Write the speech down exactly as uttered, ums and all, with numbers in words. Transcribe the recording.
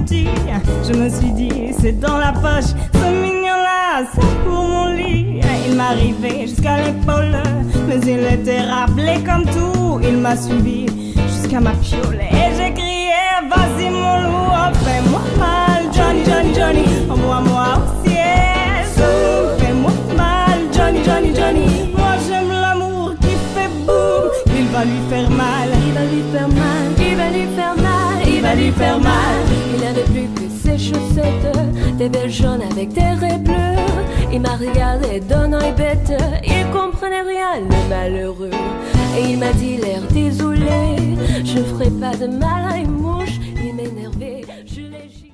petit. Je me suis dit, c'est dans la poche, ce mignon-là, c'est pour mon lit. Il m'arrivait jusqu'à l'épaule, mais il était rappelé comme tout. Il m'a suivi jusqu'à ma piole et j'ai crié, vas-y mon loup, oh, fais-moi mal, Johnny, Johnny, Johnny, envoie-moi au ciel. Fais-moi mal, Johnny, Johnny, Johnny, moi j'aime l'amour qui fait boum. Il va lui faire mal, il va lui faire mal, il va lui faire mal, il va lui faire mal. Il n'avait plus que ses chaussettes, des belles jaunes avec des raies bleues. Il m'a regardé d'un œil bête, il comprenait rien, le malheureux. Et il m'a dit l'air désolé, je ferai pas de mal à une mouche,